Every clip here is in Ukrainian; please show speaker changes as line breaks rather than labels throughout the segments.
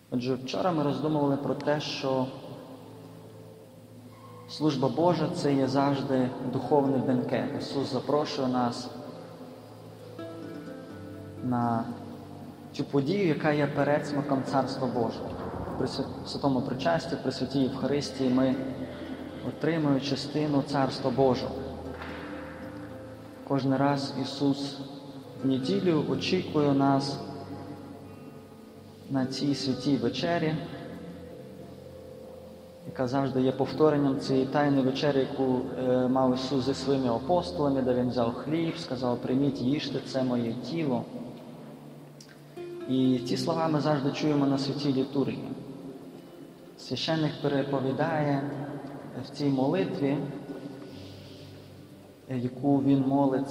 Отже, вчора ми роздумували про те, що служба Божа – це є завжди духовний бенкет. Ісус запрошує нас на цю подію, яка є передсмаком Царства Божого. При Святому Причасті, при Святій Євхаристії ми отримуємо частину Царства Божого. Кожен раз Ісус в неділю очікує нас на цій святій вечері, яка завжди є повторенням цієї тайної вечері, яку мав Ісус зі своїми апостолами, де Він взяв хліб, сказав: «Прийміть, їжте, це моє тіло». І ці слова ми завжди чуємо на святій літургії. Священник переповідає в цій молитві, яку він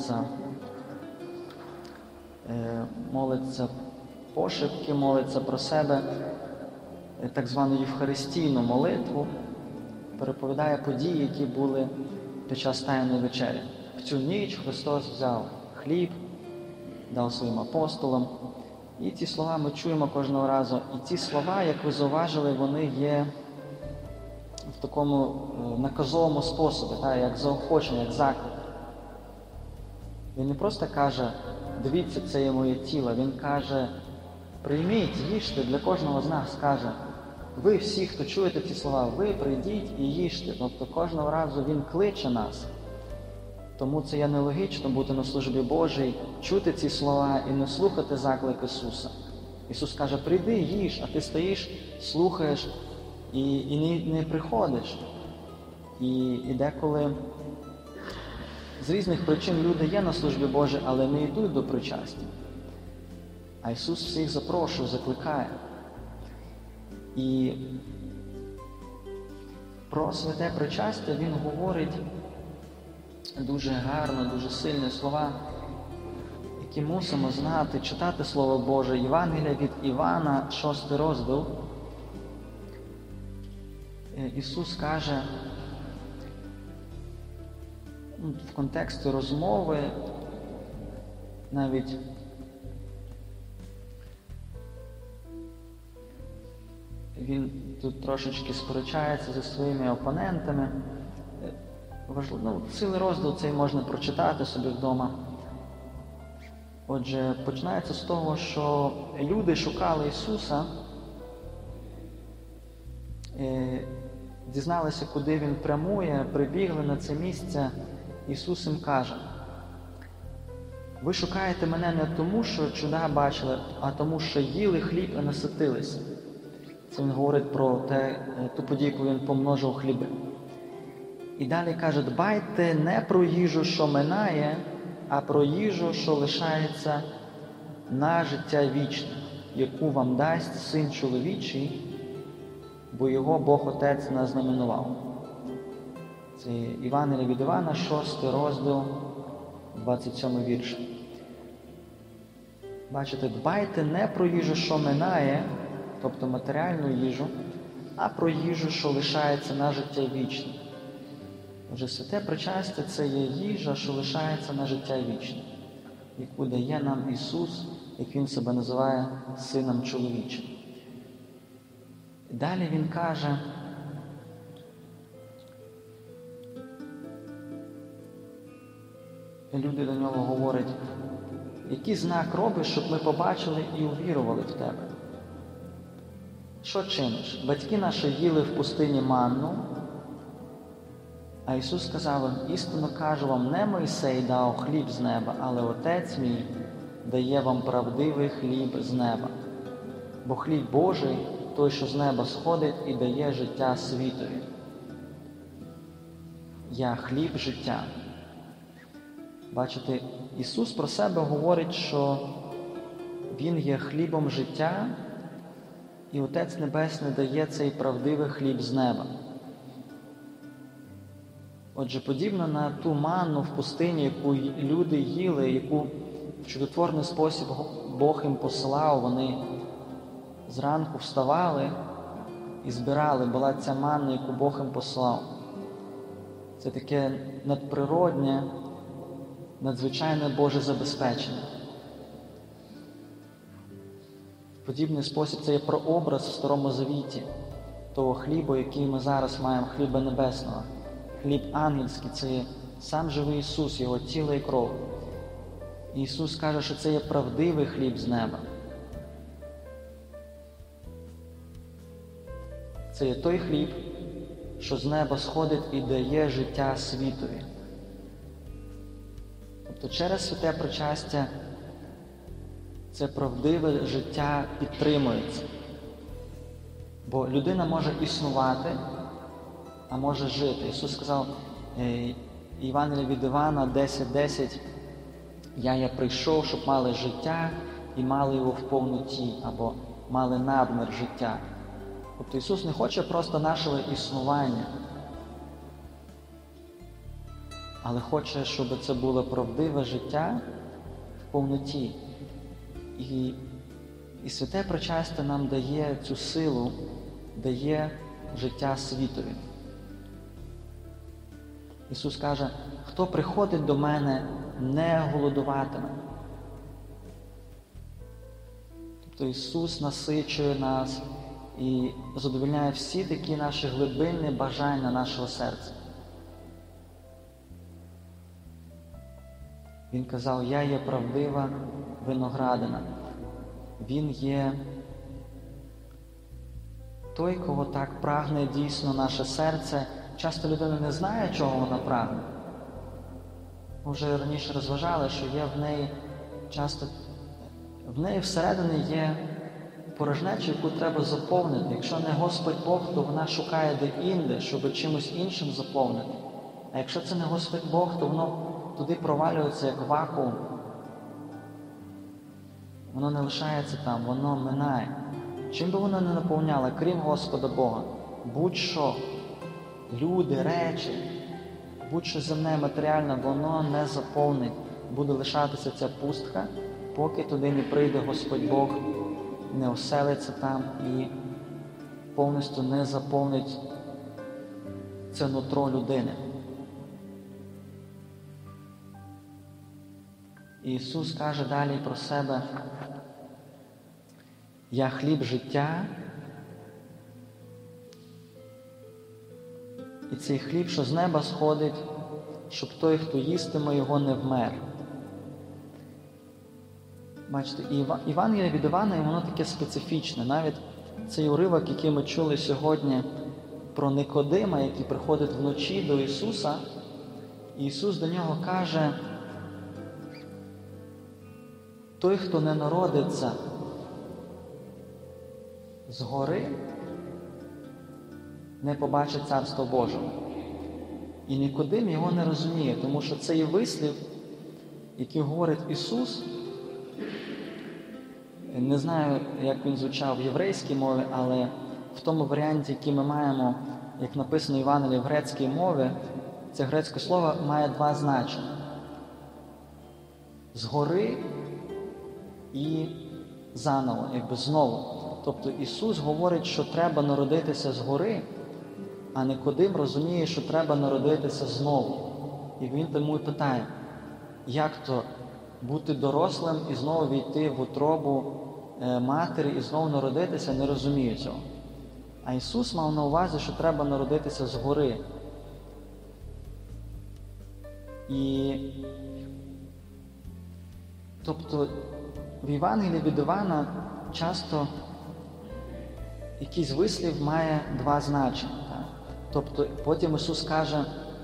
молиться пошепки, молиться про себе, так звану євхаристійну молитву, переповідає події, які були під час Тайної вечері. В цю ніч Христос взяв хліб, дав своїм апостолам. І ці слова ми чуємо кожного разу. І ці слова, як ви зауважили, вони є в такому наказовому способі, як заохочення, як заклик. Він не просто каже: «Дивіться, це є моє тіло». Він каже: «Прийміть, їжте». Для кожного з нас каже: «Ви всі, хто чуєте ці слова, ви прийдіть і їжте». Тобто кожного разу Він кличе нас. Тому це є нелогічно бути на службі Божій, чути ці слова і не слухати заклик Ісуса. Ісус каже: «Прийди, їж», а ти стоїш, слухаєш і не приходиш. І деколи з різних причин люди є на службі Божій, але не йдуть до причастя. А Ісус всіх запрошує, закликає. І про святе причастя Він говорить дуже гарно, дуже сильні слова, які мусимо знати, читати Слово Боже. Євангелія від Івана, 6 розділ. Ісус каже в контексті розмови, навіть Він тут трошечки сперечається зі своїми опонентами. Цілий розділ цей можна прочитати собі вдома. Отже, починається з того, що люди шукали Ісуса, дізналися, куди Він прямує, прибігли на це місце. Ісус їм каже: «Ви шукаєте мене не тому, що чуда бачили, а тому, що їли хліб і наситилися». Це Він говорить про ту подію, коли Він помножив хліби. І далі каже: «Дбайте не про їжу, що минає, а про їжу, що лишається на життя вічне, яку вам дасть Син чоловічий, бо його Бог Отець назнаменував». Це Євангелія від Івана, 6 розділ, 27 вірш. Бачите, дбайте не про їжу, що минає, тобто матеріальну їжу, а про їжу, що лишається на життя вічне. Отже, святе причастя – це є їжа, що лишається на життя вічне, яку дає нам Ісус, як Він себе називає, Сином чоловічим. І далі Він каже: люди до Нього говорять: «Який знак робиш, щоб ми побачили і увірували в Тебе? Що чиниш? Батьки наші їли в пустині манну». А Ісус сказав їм: «Істинно кажу вам, не Мойсей дав хліб з неба, але Отець мій дає вам правдивий хліб з неба. Бо хліб Божий – той, що з неба сходить і дає життя світові. Я хліб життя». Бачите, Ісус про себе говорить, що Він є хлібом життя, і Отець Небесний дає цей правдивий хліб з неба. Отже, подібно на ту манну в пустині, яку люди їли, яку в чудотворний спосіб Бог їм посилав, вони зранку вставали і збирали, була ця манна, яку Бог їм посилав. Це таке надприродне, надзвичайне Боже забезпечення. подібний спосіб це є прообраз в Старому Завіті того хлібу, який ми зараз маємо, хліба небесного. Хліб ангельський – це є сам живий Ісус, Його тіло і кров. І Ісус каже, що це є правдивий хліб з неба. Це є той хліб, що з неба сходить і дає життя світові. Тобто через святе причастя це правдиве життя підтримується. Бо людина може існувати, а може жити. Ісус сказав, Євангеліє від Івана 10:10, «Я є прийшов, щоб мали життя і мали його в повноті», або мали надмір життя. Тобто Ісус не хоче просто нашого існування, але хоче, щоб це було правдиве життя в повноті. І святе причастя нам дає цю силу, дає життя світові. Ісус каже, хто приходить до мене, не голодуватиме. Тобто Ісус насичує нас і задовольняє всі такі наші глибинні бажання нашого серця. Він казав, я є правдива виноградина. Він є той, кого так прагне дійсно наше серце. Часто людина не знає, чого вона прагне. Ми вже раніше розважали, що є в неї всередині є порожнеча, яку треба заповнити. Якщо не Господь Бог, то вона шукає де-інде, щоб чимось іншим заповнити. А якщо це не Господь Бог, то воно туди провалюється як вакуум. Воно не лишається там, воно минає. Чим би воно не наповняло, крім Господа Бога? Будь-що, люди, речі, будь-що земне, матеріальне, воно не заповнить. Буде лишатися ця пустка, поки туди не прийде Господь Бог, не оселиться там і повністю не заповнить це нутро людини. І Ісус каже далі про себе, «Я хліб життя, і цей хліб, що з неба сходить, щоб той, хто їстиме його, не вмер». Бачите, і Євангеліє від Івана, і воно таке специфічне. Навіть цей уривок, який ми чули сьогодні про Никодима, який приходить вночі до Ісуса, і Ісус до нього каже, той, хто не народиться згори, не побачить Царство Божого. І Никодим його не розуміє, тому що цей вислів, який говорить Ісус, не знаю, як він звучав в єврейській мові, але в тому варіанті, який ми маємо, як написано в Євангелії в грецькій мові, це грецьке слово має два значення. Згори і заново, якби знову. Тобто Ісус говорить, що треба народитися згори, а Никодим розуміє, що треба народитися знову. І він тому і питає, як то бути дорослим і знову війти в утробу матері і знову народитися, не розумію цього. А Ісус мав на увазі, що треба народитися згори. І тобто в Євангелії від Івана часто якийсь вислів має два значення. Так? Тобто потім Ісус каже,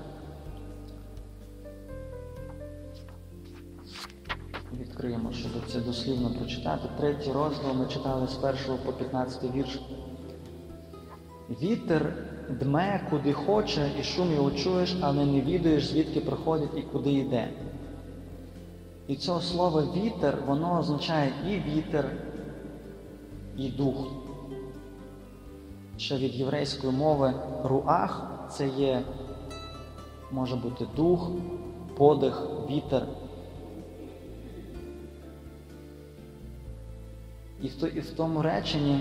відкриємо, щоб це дослівно прочитати. 3 розділ ми читали з 1 по 15 вірш. «Вітер дме, куди хоче, і шум його чуєш, але не відаєш, звідки приходить і куди йде». І це слово «вітер», воно означає і вітер, і дух. Ще від єврейської мови «руах» – це є, може бути дух, подих, вітер. І в тому реченні,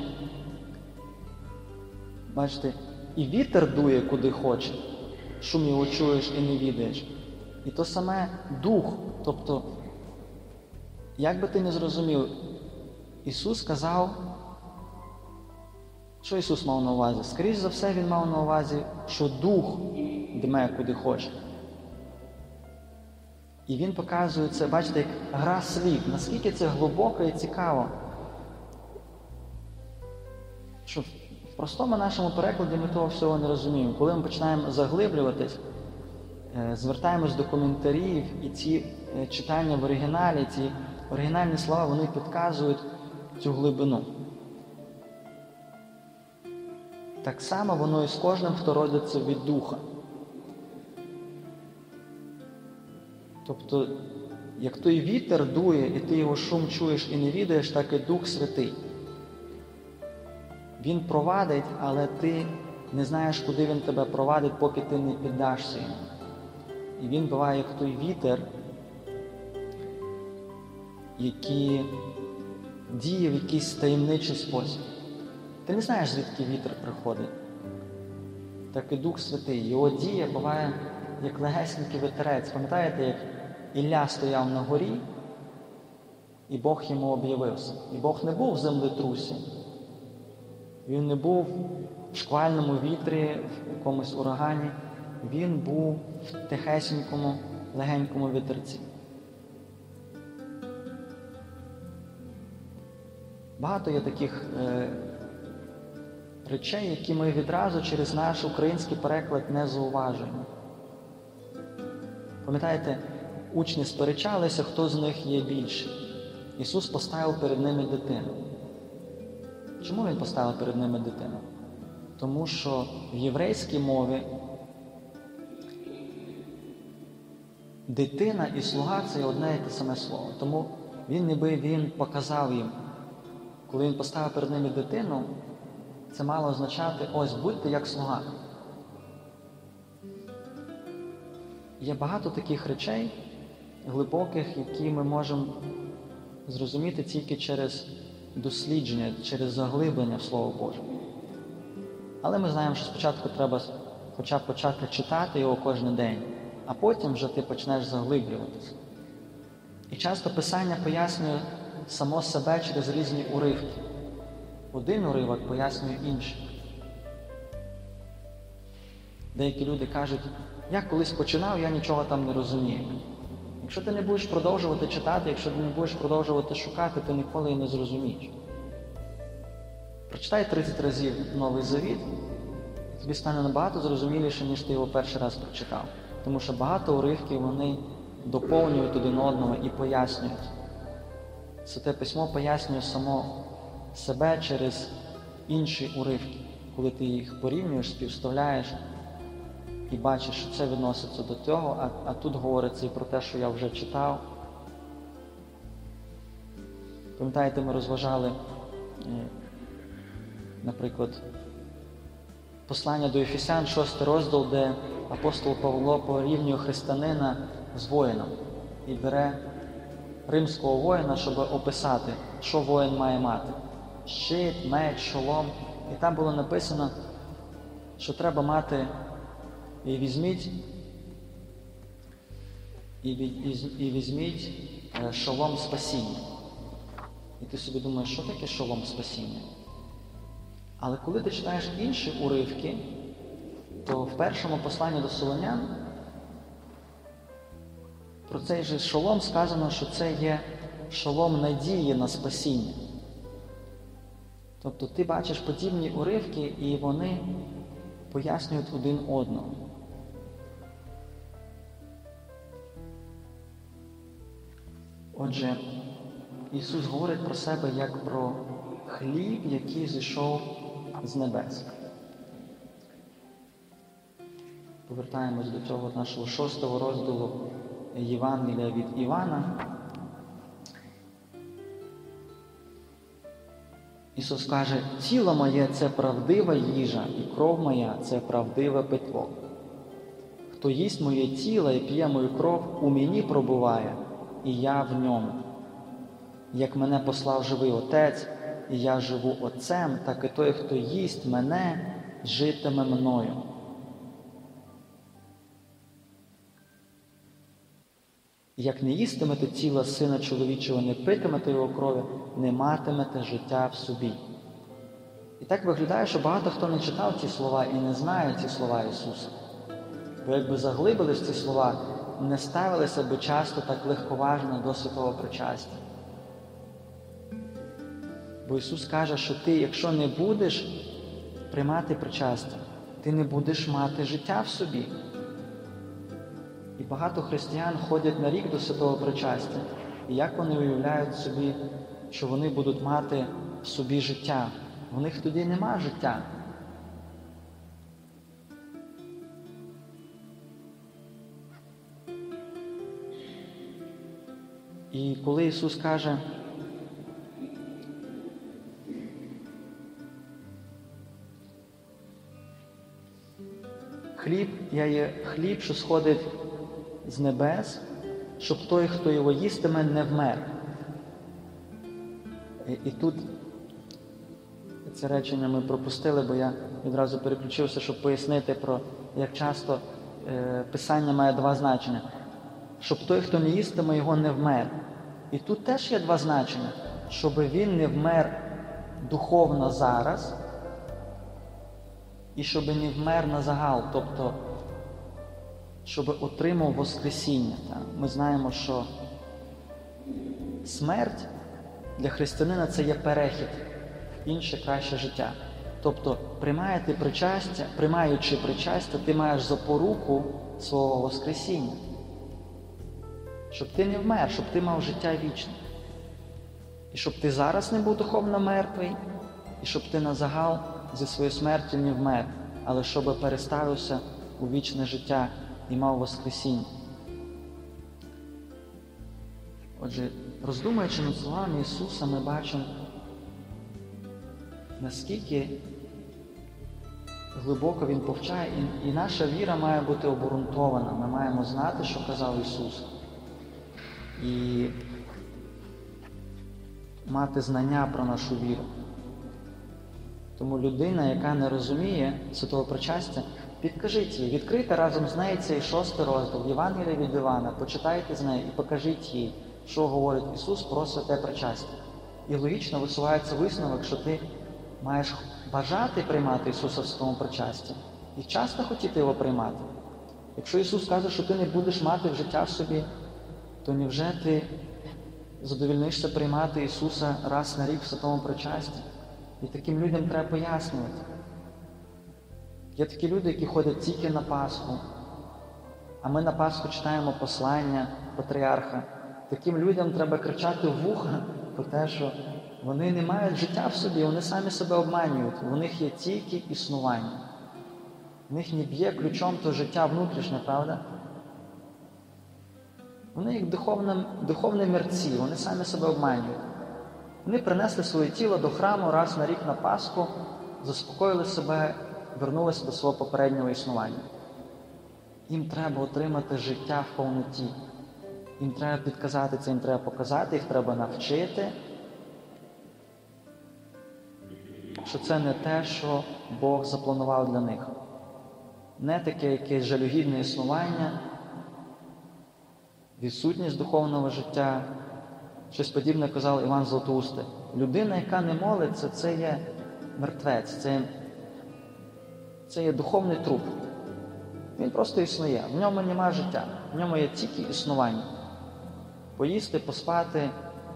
бачите, і вітер дує, куди хоче, шум його чуєш і не відаєш. І то саме дух, тобто, як би ти не зрозумів, Ісус сказав, Що Ісус мав на увазі? Скоріше за все, Він мав на увазі, що Дух дме куди хоче. І Він показує це, бачите, як гра слів. Наскільки це глибоко і цікаво. Що в простому нашому перекладі ми того всього не розуміємо. Коли ми починаємо заглиблюватись, звертаємось до коментарів, і ці читання в оригіналі, ці оригінальні слова, вони підказують цю глибину. Так само воно і з кожним, хто родиться від Духа. Тобто, як той вітер дує, і ти його шум чуєш і не відаєш, так і Дух Святий. Він провадить, але ти не знаєш, куди він тебе провадить, поки ти не піддашся йому. І він буває, як той вітер, який діє в якийсь таємничий спосіб. Ти не знаєш, звідки вітер приходить. Так і Дух Святий. Його дія буває, як легесенький вітерець. Пам'ятаєте, як Ілля стояв на горі, і Бог йому об'явився. І Бог не був в землетрусі. Він не був в шквальному вітрі, в якомусь урагані. Він був в тихесенькому, легенькому вітерці. Багато є таких речей, які ми відразу через наш український переклад не зауважуємо. Пам'ятаєте, учні сперечалися, хто з них є більший. Ісус поставив перед ними дитину. Чому Він поставив перед ними дитину? Тому що в єврейській мові дитина і слуга – це одне і те саме слово. Тому Він показав їм, коли Він поставив перед ними дитину, це мало означати, ось, будьте як слуга. Є багато таких речей глибоких, які ми можемо зрозуміти тільки через дослідження, через заглиблення в Слово Боже. Але ми знаємо, що спочатку треба хоча б почати читати його кожен день, а потім вже ти почнеш заглиблюватися. І часто Писання пояснює само себе через різні уривки. Один уривок пояснює інший. Деякі люди кажуть, я колись починав, я нічого там не розумію. Якщо ти не будеш продовжувати читати, якщо ти не будеш продовжувати шукати, ти ніколи і не зрозумієш. Прочитай 30 разів Новий Завіт, і тобі стане набагато зрозуміліше, ніж ти його перший раз прочитав. Тому що багато уривків вони доповнюють один одного і пояснюють. Святе Письмо пояснює само себе через інші уривки, коли ти їх порівнюєш, співставляєш і бачиш, що це відноситься до того, а тут говориться і про те, що я вже читав. Пам'ятаєте, ми розважали, наприклад, послання до Ефесян, 6 розділ, де апостол Павло порівнює християнина з воїном і бере римського воїна, щоб описати, що воїн має мати. Щит, меч, шолом. І там було написано, що треба мати і візьміть шолом спасіння. І ти собі думаєш, що таке шолом спасіння? Але коли ти читаєш інші уривки, то в першому посланні до Солонян про цей же шолом сказано, що це є шолом надії на спасіння. Тобто ти бачиш подібні уривки, і вони пояснюють один одного. Отже, Ісус говорить про себе як про хліб, який зійшов з небес. Повертаємось до цього нашого 6 розділу Євангелія від Івана. Ісус каже, тіло моє – це правдива їжа, і кров моя – це правдиве питво. Хто їсть моє тіло і п'є мою кров, у мені пробуває, і я в ньому. Як мене послав живий Отець, і я живу Отцем, так і той, хто їсть мене, житиме мною. Як не їстимете тіла Сина Чоловічого, не питимете його крові, не матимете життя в собі. І так виглядає, що багато хто не читав ці слова і не знає ці слова Ісуса. Бо якби заглибились в ці слова, не ставилися би часто так легковажно до святого причастя. Бо Ісус каже, що ти, якщо не будеш приймати причастя, ти не будеш мати життя в собі. І багато християн ходять на рік до святого причастя. І як вони уявляють собі, що вони будуть мати в собі життя? У них тоді нема життя. І коли Ісус каже, хліб, я є хліб, що сходить з небес, щоб той, хто його їстиме, не вмер. І тут це речення ми пропустили, бо я відразу переключився, щоб пояснити, про як часто Писання має два значення. Щоб той, хто не їстиме, його не вмер. І тут теж є два значення. Щоб він не вмер духовно зараз, і щоб не вмер на загал, тобто, щоб отримав Воскресіння. Ми знаємо, що смерть для християнина – це є перехід в інше, краще життя. Тобто, приймаючи причастя, ти маєш запоруку свого Воскресіння. Щоб ти не вмер, щоб ти мав життя вічне. І щоб ти зараз не був духовно мертвий, і щоб ти на загал зі своєю смертю не вмер, але щоб переставився у вічне життя і мав Воскресіння. Отже, роздумуючи над словами Ісуса, ми бачимо, наскільки глибоко Він повчає, і наша віра має бути обґрунтована. Ми маємо знати, що казав Ісус. І мати знання про нашу віру. Тому людина, яка не розуміє святого причастя, підкажіть їй, відкрийте разом з нею цей 6 розділ Євангелія від Івана, почитайте з нею і покажіть їй, що говорить Ісус про святе причастя. І логічно висувається висновок, що ти маєш бажати приймати Ісуса в святому причасті і часто хотіти його приймати. Якщо Ісус каже, що ти не будеш мати життя в собі, то невже ти задовільнишся приймати Ісуса раз на рік в святому причасті? І таким людям треба пояснювати. Є такі люди, які ходять тільки на Пасху, а ми на Пасху читаємо послання патріарха. Таким людям треба кричати в вуха про те, що вони не мають життя в собі, вони самі себе обманюють. У них є тільки існування. В них не б'є ключом то життя внутрішнє, правда? Вони як духовні мерці, вони самі себе обманюють. Вони принесли своє тіло до храму раз на рік на Пасху, заспокоїли себе, вернулися до свого попереднього існування. Їм треба отримати життя в повноті. Їм треба підказати це, їм треба показати, їх треба навчити, що це не те, що Бог запланував для них. Не таке якесь жалюгідне існування, відсутність духовного життя. Щось подібне казав Іван Златоустий. Людина, яка не молиться, це є мертвець, це є духовний труп. Він просто існує, в ньому немає життя, в ньому є тільки існування. Поїсти, поспати,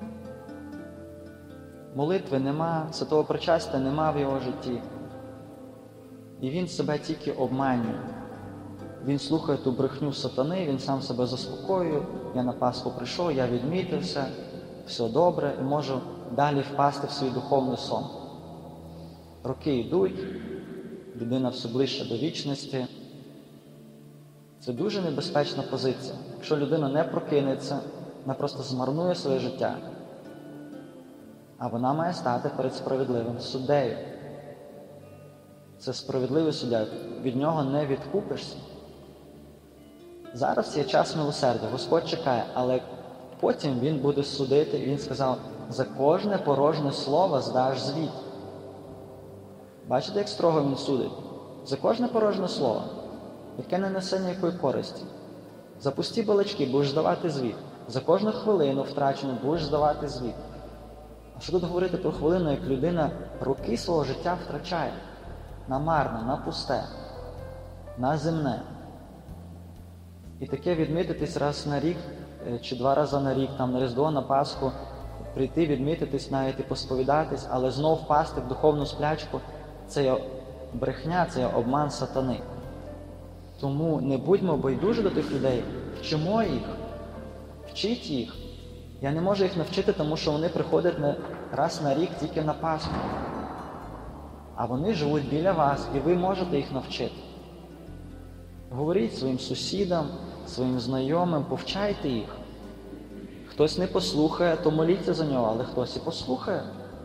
молитви нема, святого причастя нема в його житті. І він себе тільки обманює. Він слухає ту брехню сатани, він сам себе заспокоює, я на Пасху прийшов, я відмітився, все добре, і можу далі впасти в свій духовний сон. Роки йдуть, людина все ближче до вічності. Це дуже небезпечна позиція. Якщо людина не прокинеться, вона просто змарнує своє життя. А вона має стати перед справедливим суддею. Це справедливий суддя, від нього не відкупишся. Зараз є час милосердя, Господь чекає, але потім Він буде судити, і Він сказав, за кожне порожнє слово здаш звіт. Бачите, як строго Він судить? За кожне порожнє слово, яке не несе ніякої користі. За пусті балачки будеш здавати звіт. За кожну хвилину втрачену будеш здавати звіт. А що тут говорити про хвилину, як людина роки свого життя втрачає на марне, на пусте, на земне. І таке відмітитись раз на рік чи 2 рази на рік, там на Різдво, на Пасху, прийти, відмітитись, навіть і посповідатись, але знов впасти в духовну сплячку – це є брехня, це є обман сатани. Тому не будьмо байдужі до тих людей, вчимо їх, вчіть їх. Я не можу їх навчити, тому що вони приходять раз на рік тільки на Пасху. А вони живуть біля вас, і ви можете їх навчити. Говоріть своїм сусідам, своїм знайомим, повчайте їх. Хтось не послухає, то моліться за нього, але хтось і послухає.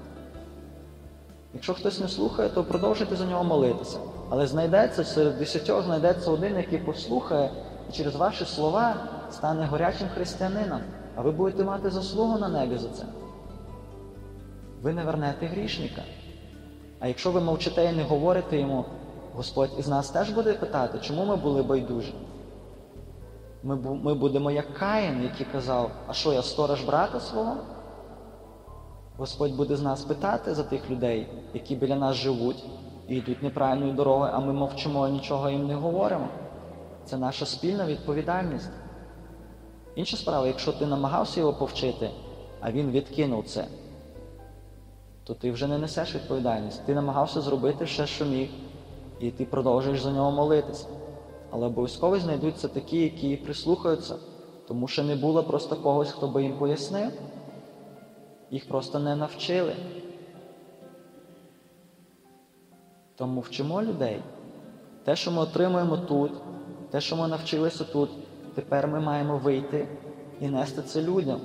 Якщо хтось не слухає, то продовжуйте за нього молитися. Але знайдеться, серед 10 знайдеться один, який послухає, і через ваші слова стане горячим християнином, а ви будете мати заслугу на небі за це. Ви не вернете грішника. А якщо ви мовчите і не говорите йому, Господь із нас теж буде питати, чому ми були байдужі. Ми будемо як Каїн, який казав, а що, я сторож брата свого? Господь буде з нас питати за тих людей, які біля нас живуть і йдуть неправильною дорогою, а ми мовчимо і нічого їм не говоримо. Це наша спільна відповідальність. Інша справа, якщо ти намагався його повчити, а він відкинув це, то ти вже не несеш відповідальність. Ти намагався зробити все, що міг, і ти продовжуєш за нього молитися. Але обов'язково знайдуться такі, які прислухаються, тому що не було просто когось, хто би їм пояснив. Їх просто не навчили. Тому вчимо людей. Те, що ми отримуємо тут, те, що ми навчилися тут, тепер ми маємо вийти і нести це людям.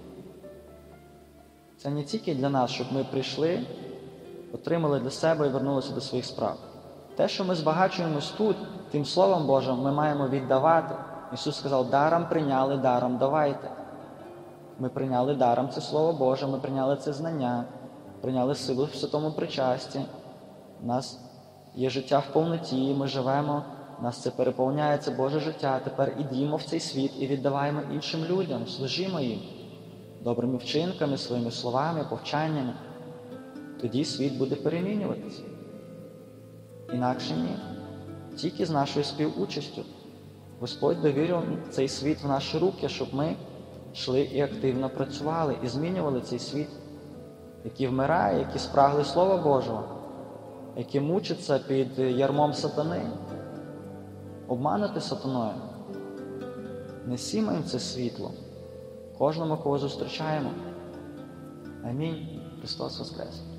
Це не тільки для нас, щоб ми прийшли, отримали для себе і вернулися до своїх справ. Те, що ми збагачуємось тут, тим Словом Божим, ми маємо віддавати. Ісус сказав, даром прийняли, даром давайте. Ми прийняли даром це Слово Боже, ми прийняли це знання, прийняли силу в святому причасті. У нас є життя в повноті, ми живемо, нас це переповняє, це Боже життя. Тепер ідімо в цей світ і віддаваємо іншим людям, служімо їм добрими вчинками, своїми словами, повчаннями. Тоді світ буде перемінюватися. Інакше ні. Тільки з нашою співучастю. Господь довірив цей світ в наші руки, щоб ми йшли і активно працювали, і змінювали цей світ, який вмирає, які спрагли Слова Божого, які мучаться під ярмом сатани, обманути сатаною. Несімо їм це світло, кожному, кого зустрічаємо. Амінь. Христос Воскрес!